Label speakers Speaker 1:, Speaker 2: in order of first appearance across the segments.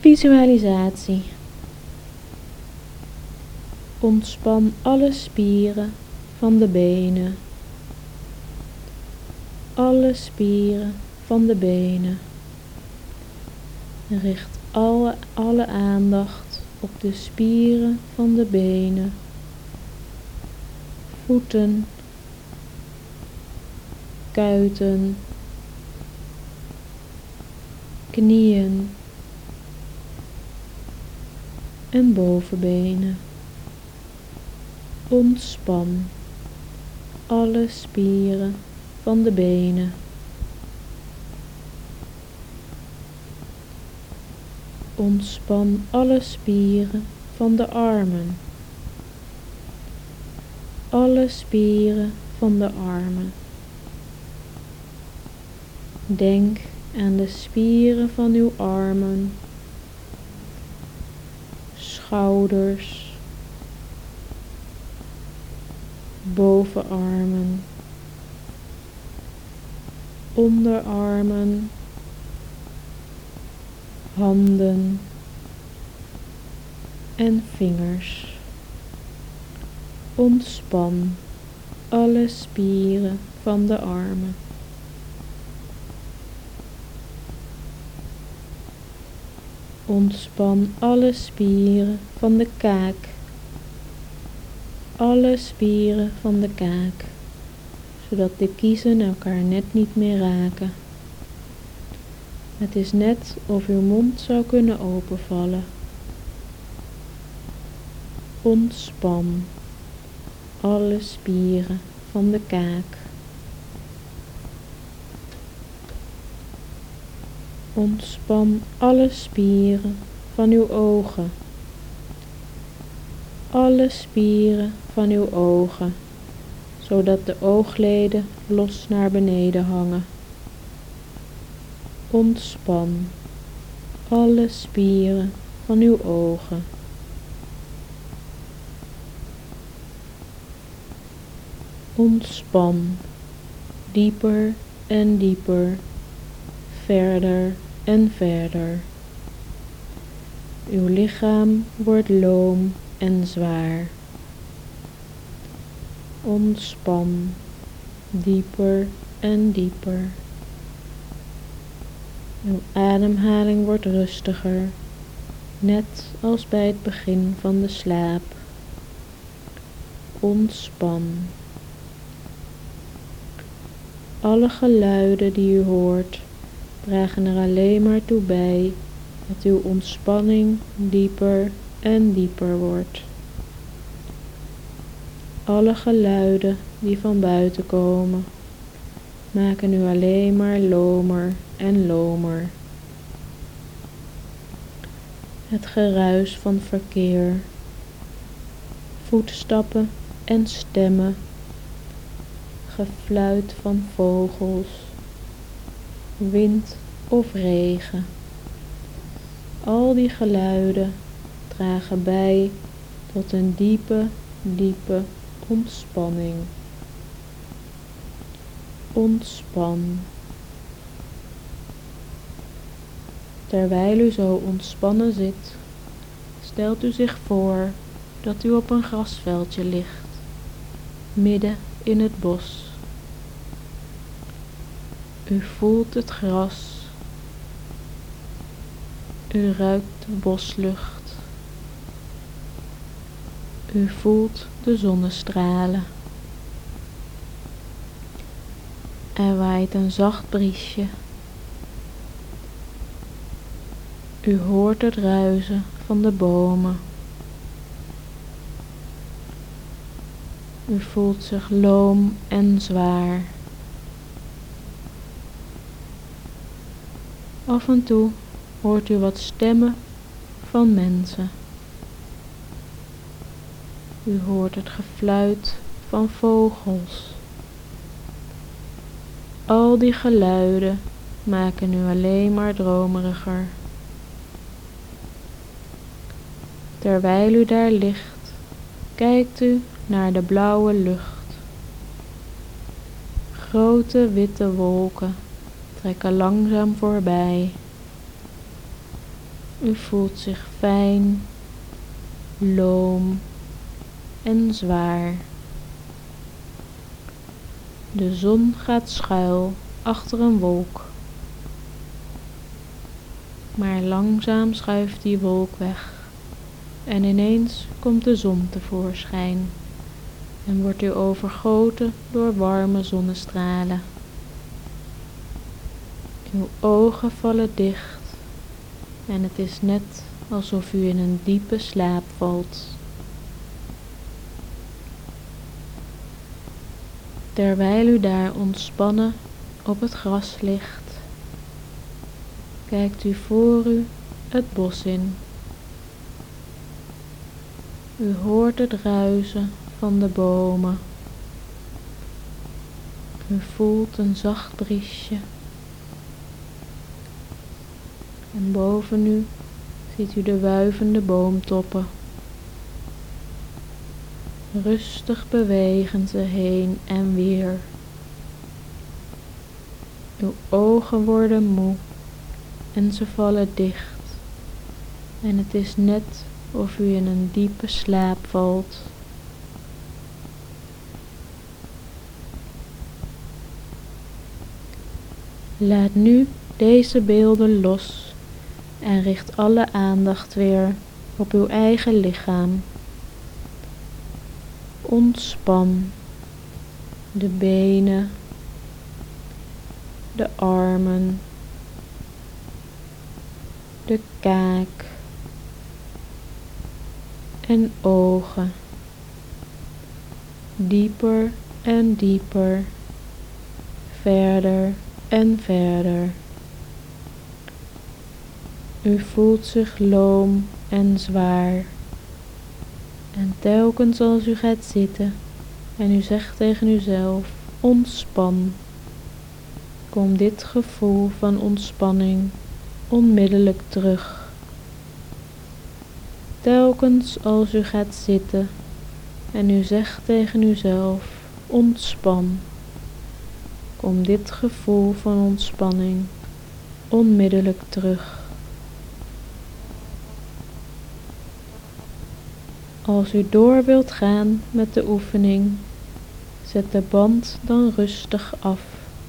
Speaker 1: Visualisatie. Ontspan alle spieren van de benen. Alle spieren van de benen. Richt alle aandacht op de spieren van de benen. Voeten, kuiten, knieën en bovenbenen. Ontspan alle spieren van de benen. Ontspan alle spieren van de armen. Alle spieren van de armen. Denk aan de spieren van uw armen, schouders, bovenarmen, onderarmen, handen en vingers. Ontspan alle spieren van de armen. Ontspan alle spieren van de kaak. Alle spieren van de kaak, zodat de kiezen elkaar net niet meer raken. Het is net of uw mond zou kunnen openvallen. Ontspan alle spieren van de kaak. Ontspan alle spieren van uw ogen. Alle spieren van uw ogen, zodat de oogleden los naar beneden hangen. Ontspan alle spieren van uw ogen. Ontspan dieper en dieper, verder en verder. Uw lichaam wordt loom en zwaar. Ontspan dieper en dieper. Uw ademhaling wordt rustiger, net als bij het begin van de slaap. Ontspan. Alle geluiden die u hoort, dragen er alleen maar toe bij dat uw ontspanning dieper en dieper wordt. Alle geluiden die van buiten komen, maken u alleen maar lomer en lomer. Het geruis van verkeer, voetstappen en stemmen, gefluit van vogels, wind of regen. Al die geluiden dragen bij tot een diepe, diepe ontspanning. Ontspan. Terwijl u zo ontspannen zit, stelt u zich voor dat u op een grasveldje ligt, midden in het bos. U voelt het gras. U ruikt de boslucht. U voelt de zonnestralen. Er waait een zacht briesje. U hoort het ruizen van de bomen. U voelt zich loom en zwaar. Af en toe hoort u wat stemmen van mensen. U hoort het gefluit van vogels. Al die geluiden maken u alleen maar dromeriger. Terwijl u daar ligt, kijkt u naar de blauwe lucht. Grote witte wolken trekken langzaam voorbij. U voelt zich fijn, loom en zwaar. De zon gaat schuil achter een wolk. Maar langzaam schuift die wolk weg en ineens komt de zon tevoorschijn en wordt u overgoten door warme zonnestralen. Uw ogen vallen dicht en het is net alsof u in een diepe slaap valt. Terwijl u daar ontspannen op het gras ligt, kijkt u voor u het bos in. U hoort het ruisen van de bomen. U voelt een zacht briesje. En boven u ziet u de wuivende boomtoppen. Rustig bewegen ze heen en weer. Uw ogen worden moe en ze vallen dicht. En het is net of u in een diepe slaap valt. Laat nu deze beelden los en richt alle aandacht weer op uw eigen lichaam. Ontspan de benen, de armen, de kaak en ogen. Dieper en dieper, verder en verder. U voelt zich loom en zwaar. En telkens als u gaat zitten en u zegt tegen uzelf, ontspan, komt dit gevoel van ontspanning onmiddellijk terug. Telkens als u gaat zitten en u zegt tegen uzelf, ontspan, komt dit gevoel van ontspanning onmiddellijk terug. Als u door wilt gaan met de oefening, zet de band dan rustig af.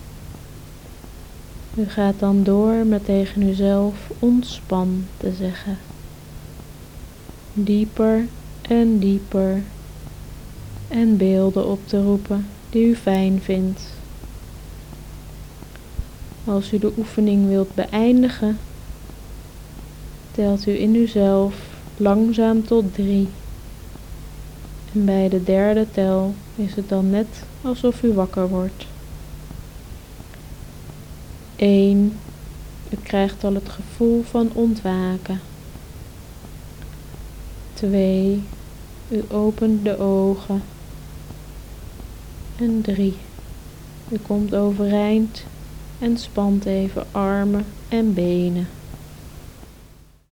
Speaker 1: U gaat dan door met tegen uzelf ontspan te zeggen. Dieper en dieper en beelden op te roepen die u fijn vindt. Als u de oefening wilt beëindigen, telt u in uzelf langzaam tot 3. En bij de derde tel is het dan net alsof u wakker wordt. 1. U krijgt al het gevoel van ontwaken. 2. U opent de ogen. En 3. U komt overeind en spant even armen en benen.